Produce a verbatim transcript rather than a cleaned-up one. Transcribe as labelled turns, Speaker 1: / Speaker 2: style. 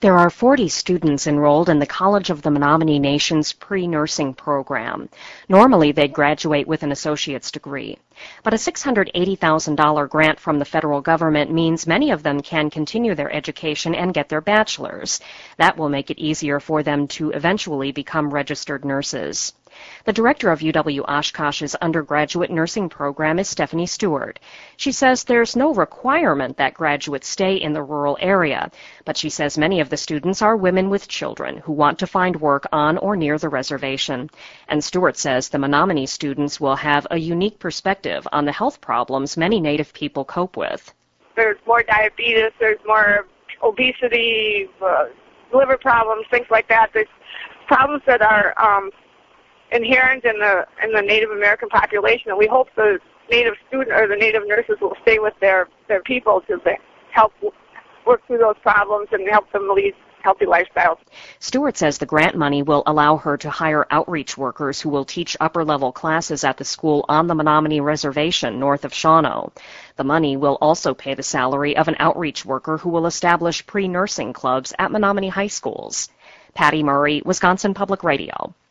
Speaker 1: There are forty students enrolled in the College of the Menominee Nation's pre-nursing program. Normally, they'd graduate with an associate's degree. But a six hundred eighty thousand dollars grant from the federal government means many of them can continue their education and get their bachelor's. That will make it easier for them to eventually become registered nurses. The director of U W-Oshkosh's undergraduate nursing program is Stephanie Stewart. She says there's no requirement that graduates stay in the rural area, but she says many of the students are women with children who want to find work on or near the reservation. And Stewart says the Menominee students will have a unique perspective on the health problems many Native people cope with.
Speaker 2: There's more diabetes, there's more obesity, uh, liver problems, things like that. There's problems that are um, inherent in the in the Native American population, and we hope the Native student or the Native nurses will stay with their, their people to help work through those problems and help them lead healthy lifestyles.
Speaker 1: Stewart says the grant money will allow her to hire outreach workers who will teach upper-level classes at the school on the Menominee Reservation north of Shawano. The money will also pay the salary of an outreach worker who will establish pre-nursing clubs at Menominee high schools. Patty Murray, Wisconsin Public Radio.